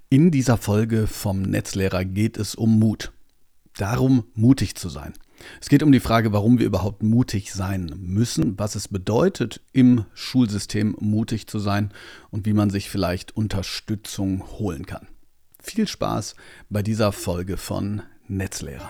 In dieser Folge vom Netzlehrer geht es um Mut. Darum, mutig zu sein. Es geht um die Frage, warum wir überhaupt mutig sein müssen, was es bedeutet, im Schulsystem mutig zu sein und wie man sich vielleicht Unterstützung holen kann. Viel Spaß bei dieser Folge von Netzlehrer.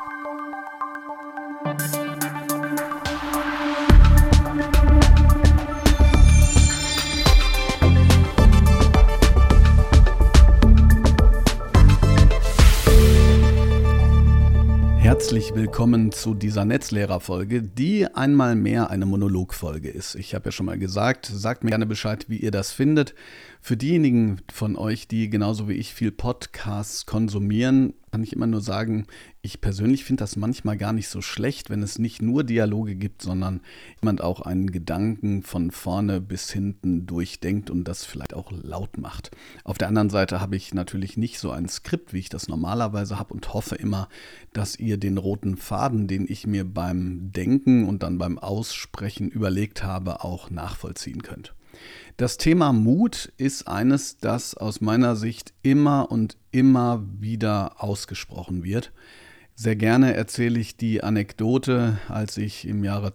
Herzlich willkommen zu dieser Netzlehrer-Folge, die einmal mehr eine Monologfolge ist. Ich habe ja schon mal gesagt, sagt mir gerne Bescheid, wie ihr das findet. Für diejenigen von euch, die genauso wie ich viel Podcasts konsumieren, kann ich immer nur sagen, ich persönlich finde das manchmal gar nicht so schlecht, wenn es nicht nur Dialoge gibt, sondern jemand auch einen Gedanken von vorne bis hinten durchdenkt und das vielleicht auch laut macht. Auf der anderen Seite habe ich natürlich nicht so ein Skript, wie ich das normalerweise habe und hoffe immer, dass ihr den roten Faden, den ich mir beim Denken und dann beim Aussprechen überlegt habe, auch nachvollziehen könnt. Das Thema Mut ist eines, das aus meiner Sicht immer und immer wieder ausgesprochen wird. Sehr gerne erzähle ich die Anekdote, als ich im Jahre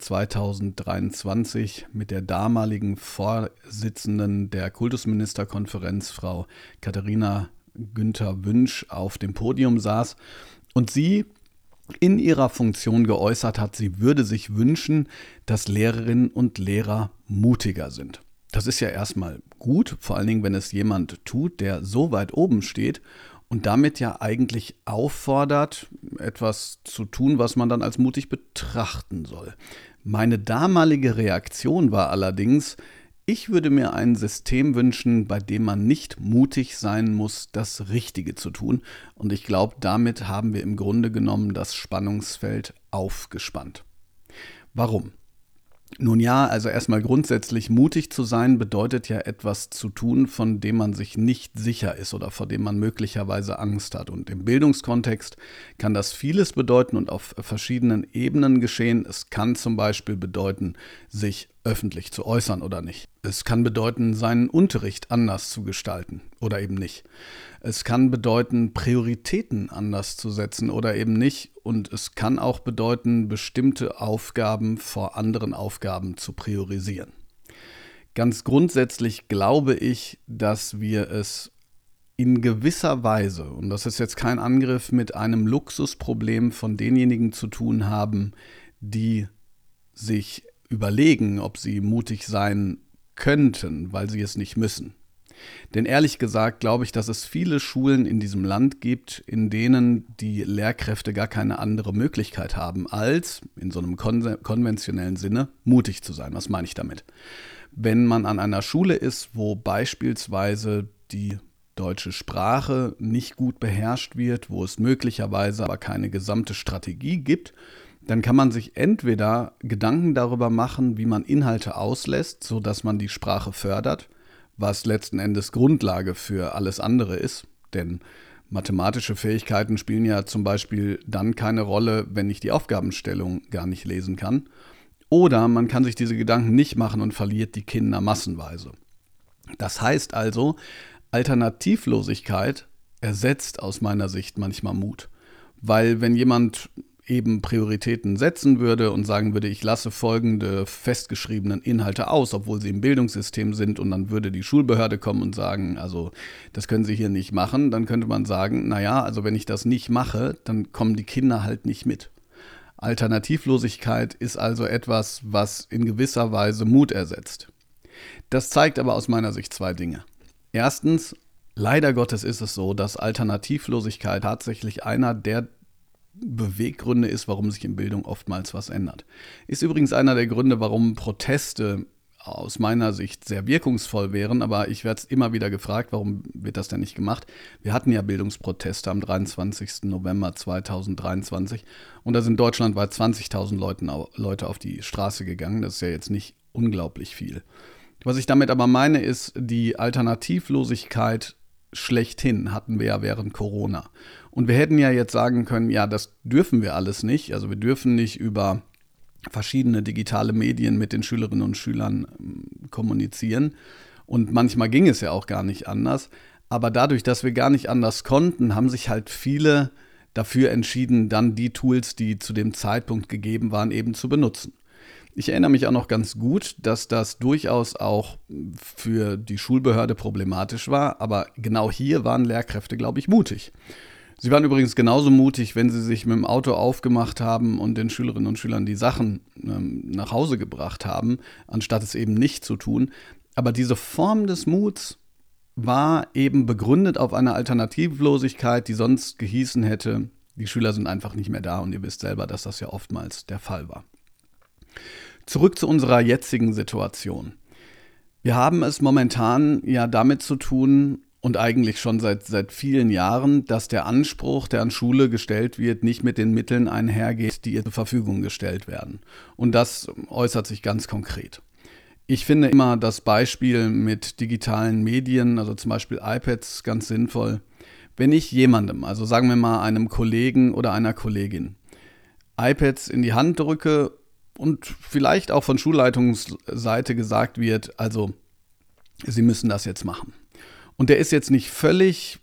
2023 mit der damaligen Vorsitzenden der Kultusministerkonferenz, Frau Katharina Günther-Wünsch, auf dem Podium saß und sie in ihrer Funktion geäußert hat, sie würde sich wünschen, dass Lehrerinnen und Lehrer mutiger sind. Das ist ja erstmal gut, vor allen Dingen, wenn es jemand tut, der so weit oben steht und damit ja eigentlich auffordert, etwas zu tun, was man dann als mutig betrachten soll. Meine damalige Reaktion war allerdings, ich würde mir ein System wünschen, bei dem man nicht mutig sein muss, das Richtige zu tun. Und ich glaube, damit haben wir im Grunde genommen das Spannungsfeld aufgespannt. Warum? Nun ja, also erstmal grundsätzlich mutig zu sein bedeutet ja etwas zu tun, von dem man sich nicht sicher ist oder vor dem man möglicherweise Angst hat. Und im Bildungskontext kann das vieles bedeuten und auf verschiedenen Ebenen geschehen. Es kann zum Beispiel bedeuten, sich öffentlich zu äußern oder nicht. Es kann bedeuten, seinen Unterricht anders zu gestalten oder eben nicht. Es kann bedeuten, Prioritäten anders zu setzen oder eben nicht. Und es kann auch bedeuten, bestimmte Aufgaben vor anderen Aufgaben zu priorisieren. Ganz grundsätzlich glaube ich, dass wir es in gewisser Weise, und das ist jetzt kein Angriff, mit einem Luxusproblem von denjenigen zu tun haben, die sich überlegen, ob sie mutig sein könnten, weil sie es nicht müssen. Denn ehrlich gesagt glaube ich, dass es viele Schulen in diesem Land gibt, in denen die Lehrkräfte gar keine andere Möglichkeit haben, als in so einem konventionellen Sinne mutig zu sein. Was meine ich damit? Wenn man an einer Schule ist, wo beispielsweise die deutsche Sprache nicht gut beherrscht wird, wo es möglicherweise aber keine gesamte Strategie gibt, dann kann man sich entweder Gedanken darüber machen, wie man Inhalte auslässt, sodass man die Sprache fördert, was letzten Endes Grundlage für alles andere ist. Denn mathematische Fähigkeiten spielen ja zum Beispiel dann keine Rolle, wenn ich die Aufgabenstellung gar nicht lesen kann. Oder man kann sich diese Gedanken nicht machen und verliert die Kinder massenweise. Das heißt also, Alternativlosigkeit ersetzt aus meiner Sicht manchmal Mut. Weil wenn jemand eben Prioritäten setzen würde und sagen würde, ich lasse folgende festgeschriebenen Inhalte aus, obwohl sie im Bildungssystem sind, und dann würde die Schulbehörde kommen und sagen, also das können Sie hier nicht machen, dann könnte man sagen, naja, also wenn ich das nicht mache, dann kommen die Kinder halt nicht mit. Alternativlosigkeit ist also etwas, was in gewisser Weise Mut ersetzt. Das zeigt aber aus meiner Sicht zwei Dinge. Erstens, leider Gottes ist es so, dass Alternativlosigkeit tatsächlich einer der Beweggründe ist, warum sich in Bildung oftmals was ändert. Ist übrigens einer der Gründe, warum Proteste aus meiner Sicht sehr wirkungsvoll wären, aber ich werde immer wieder gefragt, warum wird das denn nicht gemacht? Wir hatten ja Bildungsproteste am 23. November 2023 und da sind deutschlandweit 20.000 Leute auf die Straße gegangen. Das ist ja jetzt nicht unglaublich viel. Was ich damit aber meine, ist, die Alternativlosigkeit schlechthin hatten wir ja während Corona. Und wir hätten ja jetzt sagen können, ja, das dürfen wir alles nicht. Also wir dürfen nicht über verschiedene digitale Medien mit den Schülerinnen und Schülern kommunizieren. Und manchmal ging es ja auch gar nicht anders. Aber dadurch, dass wir gar nicht anders konnten, haben sich halt viele dafür entschieden, dann die Tools, die zu dem Zeitpunkt gegeben waren, eben zu benutzen. Ich erinnere mich auch noch ganz gut, dass das durchaus auch für die Schulbehörde problematisch war, aber genau hier waren Lehrkräfte, glaube ich, mutig. Sie waren übrigens genauso mutig, wenn sie sich mit dem Auto aufgemacht haben und den Schülerinnen und Schülern die Sachen nach Hause gebracht haben, anstatt es eben nicht zu tun. Aber diese Form des Muts war eben begründet auf einer Alternativlosigkeit, die sonst gehießen hätte, die Schüler sind einfach nicht mehr da und ihr wisst selber, dass das ja oftmals der Fall war. Zurück zu unserer jetzigen Situation. Wir haben es momentan ja damit zu tun und eigentlich schon seit vielen Jahren, dass der Anspruch, der an Schule gestellt wird, nicht mit den Mitteln einhergeht, die ihr zur Verfügung gestellt werden. Und das äußert sich ganz konkret. Ich finde immer das Beispiel mit digitalen Medien, also zum Beispiel iPads, ganz sinnvoll. Wenn ich jemandem, also sagen wir mal einem Kollegen oder einer Kollegin, iPads in die Hand drücke und vielleicht auch von Schulleitungsseite gesagt wird, also Sie müssen das jetzt machen. Und der ist jetzt nicht völlig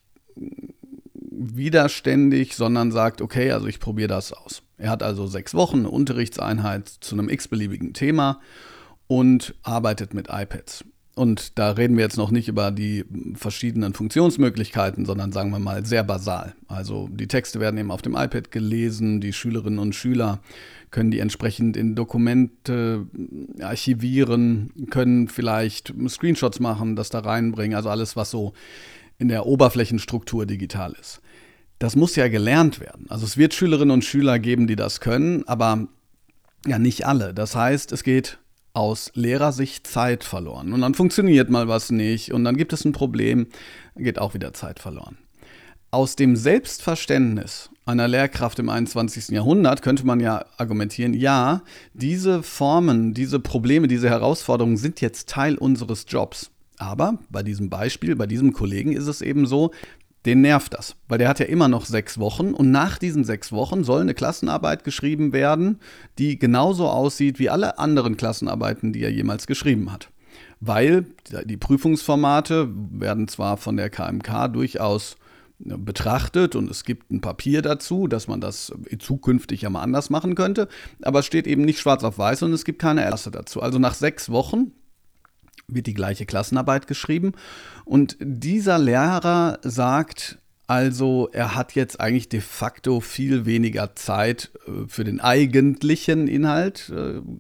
widerständig, sondern sagt, okay, also ich probiere das aus. Er hat also 6 Wochen eine Unterrichtseinheit zu einem x-beliebigen Thema und arbeitet mit iPads. Und da reden wir jetzt noch nicht über die verschiedenen Funktionsmöglichkeiten, sondern sagen wir mal sehr basal. Also die Texte werden eben auf dem iPad gelesen, die Schülerinnen und Schüler können die entsprechend in Dokumente archivieren, können vielleicht Screenshots machen, das da reinbringen, also alles, was so in der Oberflächenstruktur digital ist. Das muss ja gelernt werden. Also es wird Schülerinnen und Schüler geben, die das können, aber ja nicht alle. Das heißt, es geht aus Lehrersicht Zeit verloren. Und dann funktioniert mal was nicht und dann gibt es ein Problem, dann geht auch wieder Zeit verloren. Aus dem Selbstverständnis einer Lehrkraft im 21. Jahrhundert könnte man ja argumentieren, ja, diese Formen, diese Probleme, diese Herausforderungen sind jetzt Teil unseres Jobs. Aber bei diesem Beispiel, bei diesem Kollegen ist es eben so, den nervt das, weil der hat ja immer noch 6 Wochen und nach diesen 6 Wochen soll eine Klassenarbeit geschrieben werden, die genauso aussieht wie alle anderen Klassenarbeiten, die er jemals geschrieben hat. Weil die Prüfungsformate werden zwar von der KMK durchaus betrachtet und es gibt ein Papier dazu, dass man das zukünftig ja mal anders machen könnte, aber es steht eben nicht schwarz auf weiß und es gibt keine Erlasse dazu. Also nach 6 Wochen wird die gleiche Klassenarbeit geschrieben und dieser Lehrer sagt, also er hat jetzt eigentlich de facto viel weniger Zeit für den eigentlichen Inhalt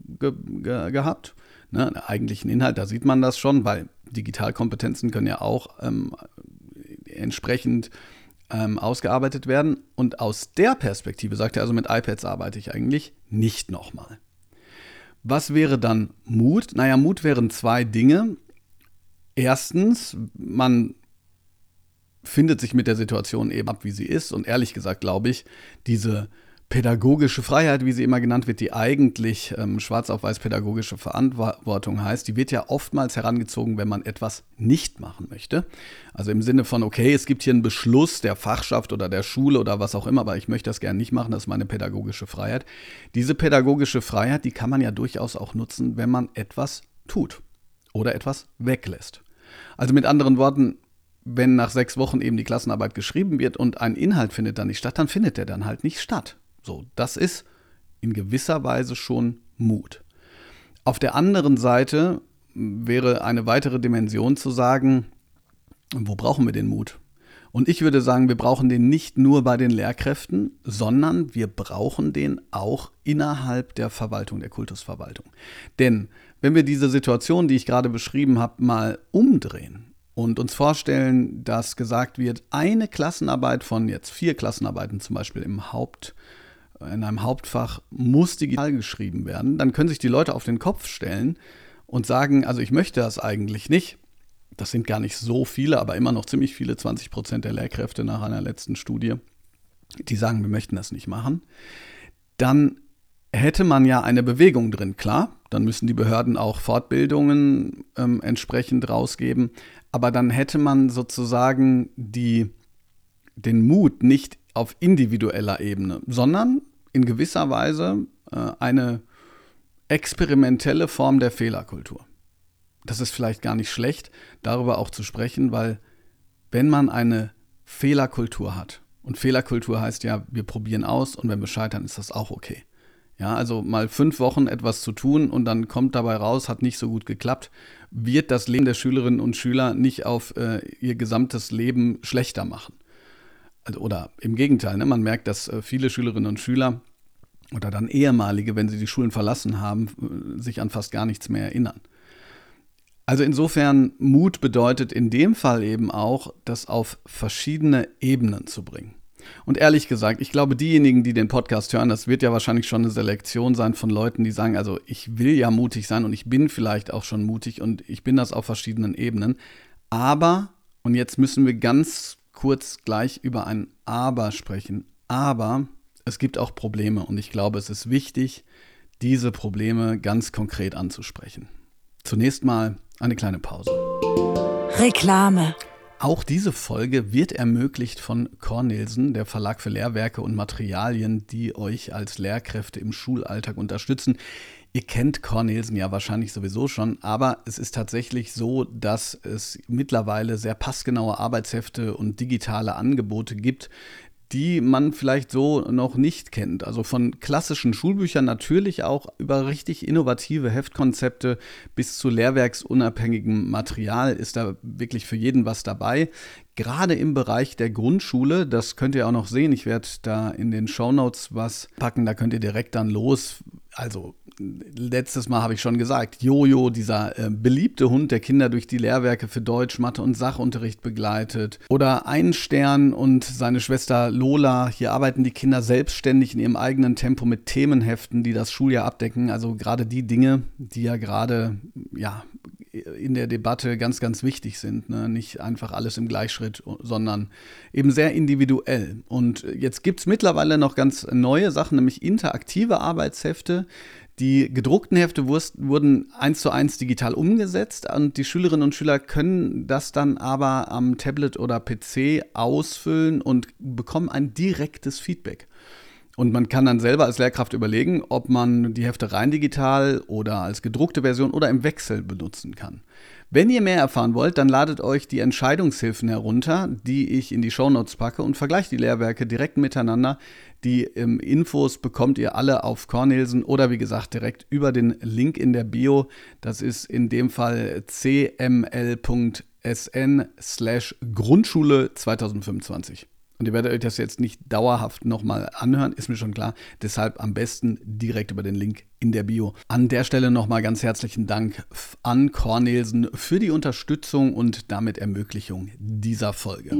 gehabt. Ne, den eigentlichen Inhalt, da sieht man das schon, weil Digitalkompetenzen können ja auch entsprechend ausgearbeitet werden. Und aus der Perspektive sagt er, also mit iPads arbeite ich eigentlich nicht nochmal. Was wäre dann Mut? Naja, Mut wären 2 Dinge. Erstens, man findet sich mit der Situation eben ab, wie sie ist. Und ehrlich gesagt glaube ich, diese pädagogische Freiheit, wie sie immer genannt wird, die eigentlich schwarz auf weiß pädagogische Verantwortung heißt, die wird ja oftmals herangezogen, wenn man etwas nicht machen möchte. Also im Sinne von, okay, es gibt hier einen Beschluss der Fachschaft oder der Schule oder was auch immer, aber ich möchte das gerne nicht machen, das ist meine pädagogische Freiheit. Diese pädagogische Freiheit, die kann man ja durchaus auch nutzen, wenn man etwas tut oder etwas weglässt. Also mit anderen Worten, wenn nach 6 Wochen eben die Klassenarbeit geschrieben wird und ein Inhalt findet dann nicht statt, dann findet der dann halt nicht statt. So, das ist in gewisser Weise schon Mut. Auf der anderen Seite wäre eine weitere Dimension zu sagen, wo brauchen wir den Mut? Und ich würde sagen, wir brauchen den nicht nur bei den Lehrkräften, sondern wir brauchen den auch innerhalb der Verwaltung, der Kultusverwaltung. Denn wenn wir diese Situation, die ich gerade beschrieben habe, mal umdrehen und uns vorstellen, dass gesagt wird, eine Klassenarbeit von jetzt 4 Klassenarbeiten zum Beispiel in einem Hauptfach muss digital geschrieben werden, dann können sich die Leute auf den Kopf stellen und sagen, also ich möchte das eigentlich nicht. Das sind gar nicht so viele, aber immer noch ziemlich viele, 20% der Lehrkräfte nach einer letzten Studie, die sagen, wir möchten das nicht machen. Dann hätte man ja eine Bewegung drin, klar, dann müssen die Behörden auch Fortbildungen entsprechend rausgeben, aber dann hätte man sozusagen den Mut nicht auf individueller Ebene, sondern in gewisser Weise eine experimentelle Form der Fehlerkultur. Das ist vielleicht gar nicht schlecht, darüber auch zu sprechen, weil wenn man eine Fehlerkultur hat. Und Fehlerkultur heißt ja, wir probieren aus und wenn wir scheitern, ist das auch okay. Ja, also mal 5 Wochen etwas zu tun und dann kommt dabei raus, hat nicht so gut geklappt, wird das Leben der Schülerinnen und Schüler nicht auf ihr gesamtes Leben schlechter machen. Also, oder im Gegenteil, ne? Man merkt, dass viele Schülerinnen und Schüler oder dann ehemalige, wenn sie die Schulen verlassen haben, sich an fast gar nichts mehr erinnern. Also insofern, Mut bedeutet in dem Fall eben auch, das auf verschiedene Ebenen zu bringen. Und ehrlich gesagt, ich glaube, diejenigen, die den Podcast hören, das wird ja wahrscheinlich schon eine Selektion sein von Leuten, die sagen, also ich will ja mutig sein und ich bin vielleicht auch schon mutig und ich bin das auf verschiedenen Ebenen. Aber, und jetzt müssen wir ganz kurz gleich über ein Aber sprechen, aber es gibt auch Probleme und ich glaube, es ist wichtig, diese Probleme ganz konkret anzusprechen. Zunächst mal eine kleine Pause. Reklame. Auch diese Folge wird ermöglicht von Cornelsen, der Verlag für Lehrwerke und Materialien, die euch als Lehrkräfte im Schulalltag unterstützen. Ihr kennt Cornelsen ja wahrscheinlich sowieso schon, aber es ist tatsächlich so, dass es mittlerweile sehr passgenaue Arbeitshefte und digitale Angebote gibt, die man vielleicht so noch nicht kennt. Also von klassischen Schulbüchern natürlich auch über richtig innovative Heftkonzepte bis zu lehrwerksunabhängigem Material ist da wirklich für jeden was dabei. Gerade im Bereich der Grundschule, das könnt ihr auch noch sehen, ich werde da in den Shownotes was packen, da könnt ihr direkt dann los. Also letztes Mal habe ich schon gesagt, Jojo, dieser beliebte Hund, der Kinder durch die Lehrwerke für Deutsch, Mathe und Sachunterricht begleitet. Oder Einstern und seine Schwester Lola. Hier arbeiten die Kinder selbstständig in ihrem eigenen Tempo mit Themenheften, die das Schuljahr abdecken. Also gerade die Dinge, die ja gerade in der Debatte ganz, ganz wichtig sind. Ne? Nicht einfach alles im Gleichschritt, sondern eben sehr individuell. Und jetzt gibt es mittlerweile noch ganz neue Sachen, nämlich interaktive Arbeitshefte. Die gedruckten Hefte wurden 1:1 digital umgesetzt und die Schülerinnen und Schüler können das dann aber am Tablet oder PC ausfüllen und bekommen ein direktes Feedback. Und man kann dann selber als Lehrkraft überlegen, ob man die Hefte rein digital oder als gedruckte Version oder im Wechsel benutzen kann. Wenn ihr mehr erfahren wollt, dann ladet euch die Entscheidungshilfen herunter, die ich in die Shownotes packe und vergleicht die Lehrwerke direkt miteinander. Die Infos bekommt ihr alle auf Cornelsen oder wie gesagt direkt über den Link in der Bio. Das ist in dem Fall cml.sn/Grundschule 2025. Und ihr werdet euch das jetzt nicht dauerhaft nochmal anhören, ist mir schon klar. Deshalb am besten direkt über den Link in der Bio. An der Stelle nochmal ganz herzlichen Dank an Cornelsen für die Unterstützung und damit Ermöglichung dieser Folge.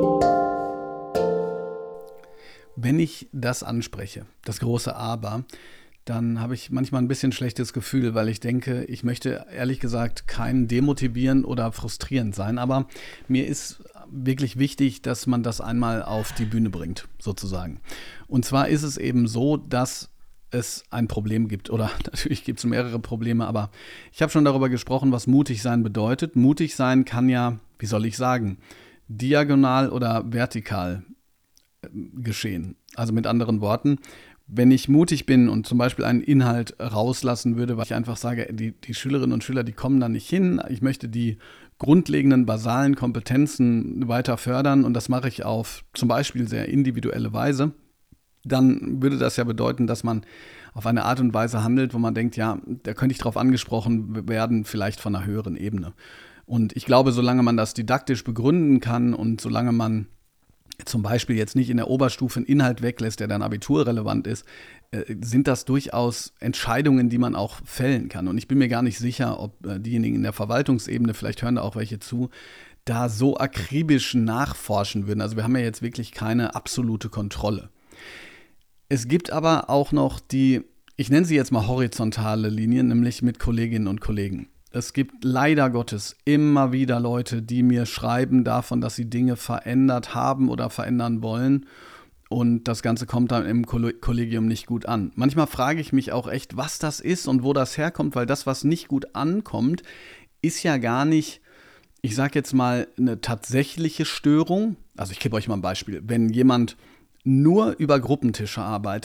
Wenn ich das anspreche, das große Aber, dann habe ich manchmal ein bisschen schlechtes Gefühl, weil ich denke, ich möchte ehrlich gesagt keinen demotivieren oder frustrierend sein. Aber mir ist wirklich wichtig, dass man das einmal auf die Bühne bringt, sozusagen. Und zwar ist es eben so, dass es ein Problem gibt. Oder natürlich gibt es mehrere Probleme, aber ich habe schon darüber gesprochen, was mutig sein bedeutet. Mutig sein kann ja, wie soll ich sagen, diagonal oder vertikal geschehen. Also mit anderen Worten, wenn ich mutig bin und zum Beispiel einen Inhalt rauslassen würde, weil ich einfach sage, die Schülerinnen und Schüler, die kommen da nicht hin, ich möchte die grundlegenden, basalen Kompetenzen weiter fördern und das mache ich auf zum Beispiel sehr individuelle Weise, dann würde das ja bedeuten, dass man auf eine Art und Weise handelt, wo man denkt, ja, da könnte ich drauf angesprochen werden, vielleicht von einer höheren Ebene. Und ich glaube, solange man das didaktisch begründen kann und solange man zum Beispiel jetzt nicht in der Oberstufe einen Inhalt weglässt, der dann abiturrelevant ist, sind das durchaus Entscheidungen, die man auch fällen kann. Und ich bin mir gar nicht sicher, ob diejenigen in der Verwaltungsebene, vielleicht hören da auch welche zu, da so akribisch nachforschen würden. Also wir haben ja jetzt wirklich keine absolute Kontrolle. Es gibt aber auch noch die, ich nenne sie jetzt mal horizontale Linien, nämlich mit Kolleginnen und Kollegen. Es gibt leider Gottes immer wieder Leute, die mir schreiben davon, dass sie Dinge verändert haben oder verändern wollen und das Ganze kommt dann im Kollegium nicht gut an. Manchmal frage ich mich auch echt, was das ist und wo das herkommt, weil das, was nicht gut ankommt, ist ja gar nicht, ich sage jetzt mal, eine tatsächliche Störung. Also ich gebe euch mal ein Beispiel. Wenn jemand nur über Gruppentische arbeitet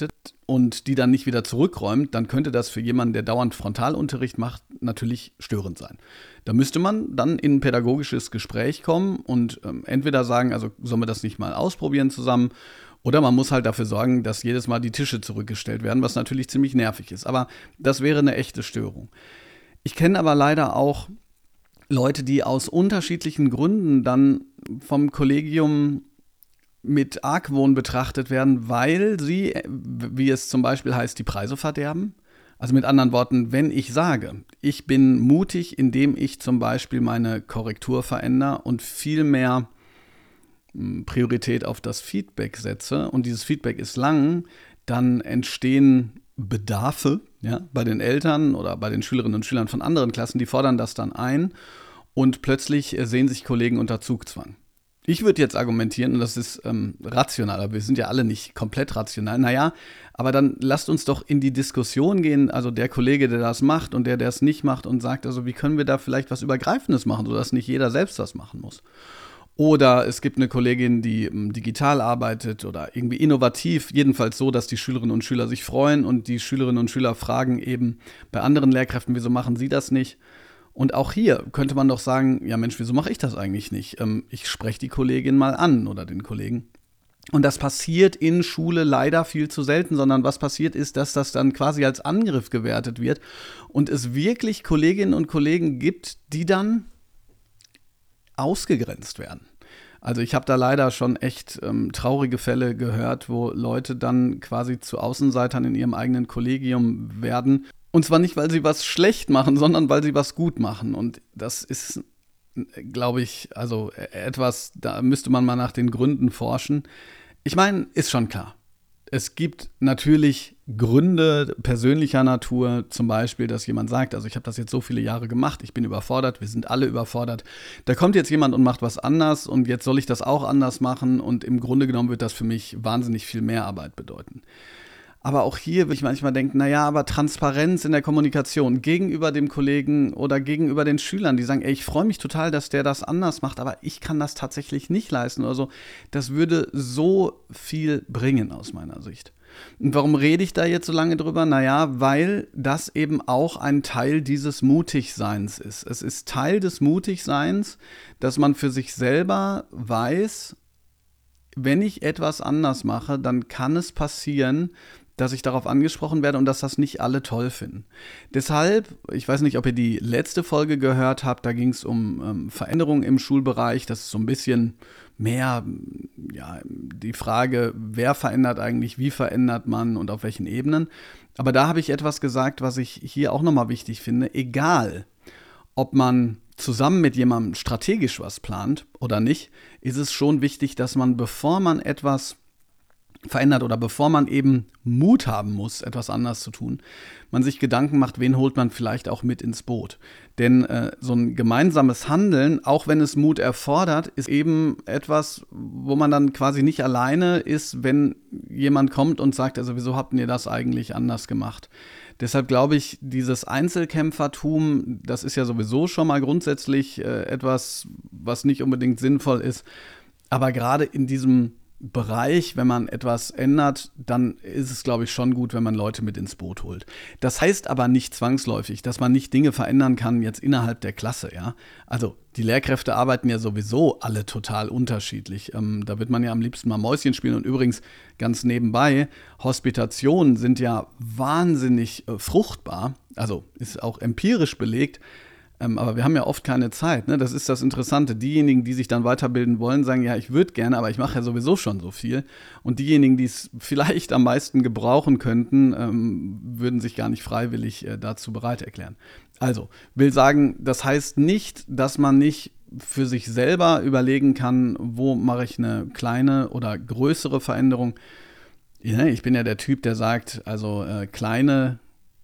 und die dann nicht wieder zurückräumt, dann könnte das für jemanden, der dauernd Frontalunterricht macht, natürlich störend sein. Da müsste man dann in ein pädagogisches Gespräch kommen und entweder sagen, also sollen wir das nicht mal ausprobieren zusammen, oder man muss halt dafür sorgen, dass jedes Mal die Tische zurückgestellt werden, was natürlich ziemlich nervig ist. Aber das wäre eine echte Störung. Ich kenne aber leider auch Leute, die aus unterschiedlichen Gründen dann vom Kollegium mit Argwohn betrachtet werden, weil sie, wie es zum Beispiel heißt, die Preise verderben. Also mit anderen Worten, wenn ich sage, ich bin mutig, indem ich zum Beispiel meine Korrektur verändere und viel mehr Priorität auf das Feedback setze und dieses Feedback ist lang, dann entstehen Bedarfe, ja, bei den Eltern oder bei den Schülerinnen und Schülern von anderen Klassen, die fordern das dann ein und plötzlich sehen sich Kollegen unter Zugzwang. Ich würde jetzt argumentieren, und das ist rational, aber wir sind ja alle nicht komplett rational, naja, aber dann lasst uns doch in die Diskussion gehen, also der Kollege, der das macht und der es nicht macht und sagt, also wie können wir da vielleicht was Übergreifendes machen, sodass nicht jeder selbst das machen muss. Oder es gibt eine Kollegin, die digital arbeitet oder irgendwie innovativ, jedenfalls so, dass die Schülerinnen und Schüler sich freuen und die Schülerinnen und Schüler fragen eben bei anderen Lehrkräften, wieso machen sie das nicht? Und auch hier könnte man doch sagen, ja Mensch, wieso mache ich das eigentlich nicht? Ich spreche die Kollegin mal an oder den Kollegen. Und das passiert in Schule leider viel zu selten, sondern was passiert ist, dass das dann quasi als Angriff gewertet wird und es wirklich Kolleginnen und Kollegen gibt, die dann ausgegrenzt werden. Also ich habe da leider schon echt traurige Fälle gehört, wo Leute dann quasi zu Außenseitern in ihrem eigenen Kollegium werden. Und zwar nicht, weil sie was schlecht machen, sondern weil sie was gut machen. Und das ist, glaube ich, also etwas, da müsste man mal nach den Gründen forschen. Ich meine, ist schon klar. Es gibt natürlich Gründe persönlicher Natur, zum Beispiel, dass jemand sagt, also ich habe das jetzt so viele Jahre gemacht, ich bin überfordert, wir sind alle überfordert. Da kommt jetzt jemand und macht was anders und jetzt soll ich das auch anders machen und im Grunde genommen wird das für mich wahnsinnig viel mehr Arbeit bedeuten. Aber auch hier würde ich manchmal denken, naja, aber Transparenz in der Kommunikation gegenüber dem Kollegen oder gegenüber den Schülern, die sagen, ey, ich freue mich total, dass der das anders macht, aber ich kann das tatsächlich nicht leisten oder so. Das würde so viel bringen aus meiner Sicht. Und warum rede ich da jetzt so lange drüber? Naja, weil das eben auch ein Teil dieses Mutigseins ist. Es ist Teil des Mutigseins, dass man für sich selber weiß, wenn ich etwas anders mache, dann kann es passieren, dass ich darauf angesprochen werde und dass das nicht alle toll finden. Deshalb, ich weiß nicht, ob ihr die letzte Folge gehört habt, da ging es um Veränderungen im Schulbereich. Das ist so ein bisschen mehr ja, die Frage, wer verändert eigentlich, wie verändert man und auf welchen Ebenen. Aber da habe ich etwas gesagt, was ich hier auch nochmal wichtig finde. Egal, ob man zusammen mit jemandem strategisch was plant oder nicht, ist es schon wichtig, dass man, bevor man etwas verändert oder bevor man eben Mut haben muss, etwas anders zu tun, man sich Gedanken macht, wen holt man vielleicht auch mit ins Boot. Denn so ein gemeinsames Handeln, auch wenn es Mut erfordert, ist eben etwas, wo man dann quasi nicht alleine ist, wenn jemand kommt und sagt, also wieso habt ihr das eigentlich anders gemacht? Deshalb glaube ich, dieses Einzelkämpfertum, das ist ja sowieso schon mal grundsätzlich etwas, was nicht unbedingt sinnvoll ist. Aber gerade in diesem Bereich, wenn man etwas ändert, dann ist es, glaube ich, schon gut, wenn man Leute mit ins Boot holt. Das heißt aber nicht zwangsläufig, dass man nicht Dinge verändern kann jetzt innerhalb der Klasse, ja. Also die Lehrkräfte arbeiten ja sowieso alle total unterschiedlich. Da wird man ja am liebsten mal Mäuschen spielen und übrigens ganz nebenbei, Hospitationen sind ja wahnsinnig fruchtbar, also ist auch empirisch belegt. Aber wir haben ja oft keine Zeit, ne? Das ist das Interessante. Diejenigen, die sich dann weiterbilden wollen, sagen, ja, ich würde gerne, aber ich mache ja sowieso schon so viel. Und diejenigen, die es vielleicht am meisten gebrauchen könnten, würden sich gar nicht freiwillig dazu bereit erklären. Also, will sagen, das heißt nicht, dass man nicht für sich selber überlegen kann, wo mache ich eine kleine oder größere Veränderung. Ja, ich bin ja der Typ, der sagt, also kleine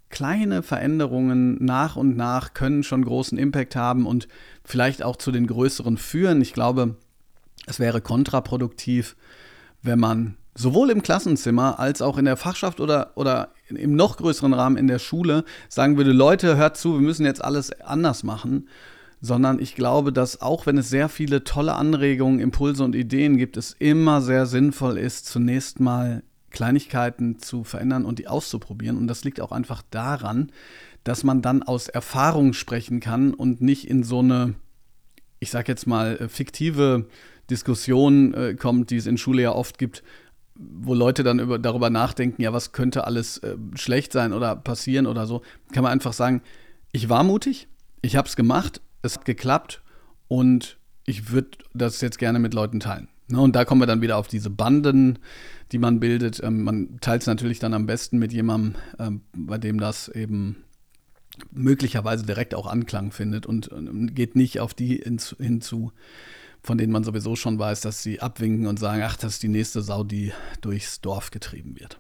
Veränderungen nach und nach können schon großen Impact haben und vielleicht auch zu den größeren führen. Ich glaube, es wäre kontraproduktiv, wenn man sowohl im Klassenzimmer als auch in der Fachschaft oder im noch größeren Rahmen in der Schule sagen würde, Leute, hört zu, wir müssen jetzt alles anders machen. Sondern ich glaube, dass auch wenn es sehr viele tolle Anregungen, Impulse und Ideen gibt, es immer sehr sinnvoll ist, zunächst mal Kleinigkeiten zu verändern und die auszuprobieren. Und das liegt auch einfach daran, dass man dann aus Erfahrung sprechen kann und nicht in so eine, ich sag jetzt mal, fiktive Diskussion kommt, die es in Schule ja oft gibt, wo Leute dann darüber nachdenken, ja, was könnte alles schlecht sein oder passieren oder so. Kann man einfach sagen, ich war mutig, ich habe es gemacht, es hat geklappt und ich würde das jetzt gerne mit Leuten teilen. Und da kommen wir dann wieder auf diese Banden, die man bildet. Man teilt es natürlich dann am besten mit jemandem, bei dem das eben möglicherweise direkt auch Anklang findet und geht nicht auf die hinzu, von denen man sowieso schon weiß, dass sie abwinken und sagen, ach, das ist die nächste Sau, die durchs Dorf getrieben wird.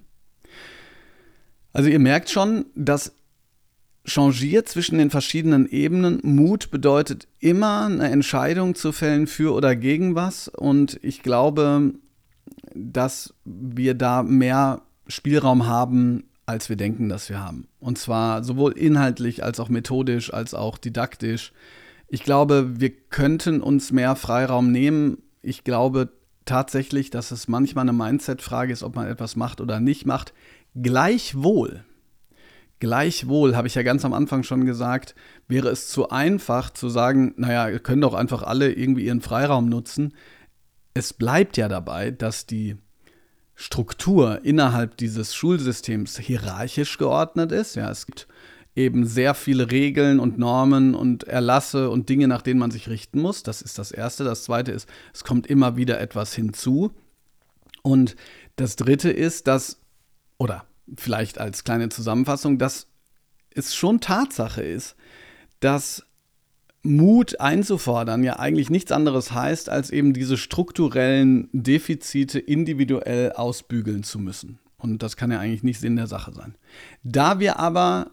Also ihr merkt schon, das changiert zwischen den verschiedenen Ebenen. Mut bedeutet immer, eine Entscheidung zu fällen für oder gegen was. Und ich glaube, dass wir da mehr Spielraum haben, als wir denken, dass wir haben. Und zwar sowohl inhaltlich als auch methodisch, als auch didaktisch. Ich glaube, wir könnten uns mehr Freiraum nehmen. Ich glaube tatsächlich, dass es manchmal eine Mindset-Frage ist, ob man etwas macht oder nicht macht. Gleichwohl, habe ich ja ganz am Anfang schon gesagt, wäre es zu einfach zu sagen, naja, ihr könnt doch einfach alle irgendwie ihren Freiraum nutzen. Es bleibt ja dabei, dass die Struktur innerhalb dieses Schulsystems hierarchisch geordnet ist. Ja, es gibt eben sehr viele Regeln und Normen und Erlasse und Dinge, nach denen man sich richten muss. Das ist das Erste. Das Zweite ist, es kommt immer wieder etwas hinzu. Und das Dritte ist, oder vielleicht als kleine Zusammenfassung, dass es schon Tatsache ist, dass Mut einzufordern ja eigentlich nichts anderes heißt, als eben diese strukturellen Defizite individuell ausbügeln zu müssen. Und das kann ja eigentlich nicht Sinn der Sache sein. Da wir aber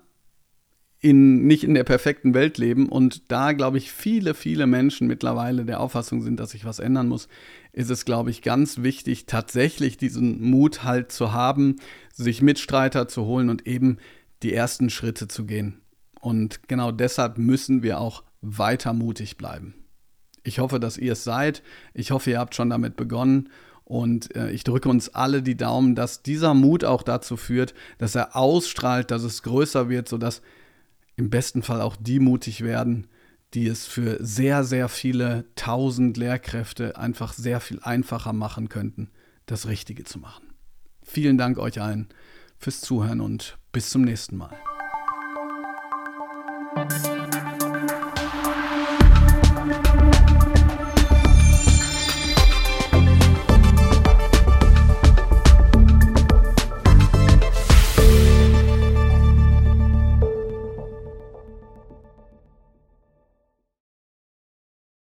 nicht in der perfekten Welt leben und da, glaube ich, viele, viele Menschen mittlerweile der Auffassung sind, dass sich was ändern muss, ist es, glaube ich, ganz wichtig, tatsächlich diesen Mut halt zu haben, sich Mitstreiter zu holen und eben die ersten Schritte zu gehen. Und genau deshalb müssen wir auch weiter mutig bleiben. Ich hoffe, dass ihr es seid. Ich hoffe, ihr habt schon damit begonnen. Und ich drücke uns alle die Daumen, dass dieser Mut auch dazu führt, dass er ausstrahlt, dass es größer wird, sodass im besten Fall auch die mutig werden, die es für sehr, sehr viele tausend Lehrkräfte einfach sehr viel einfacher machen könnten, das Richtige zu machen. Vielen Dank euch allen fürs Zuhören und bis zum nächsten Mal.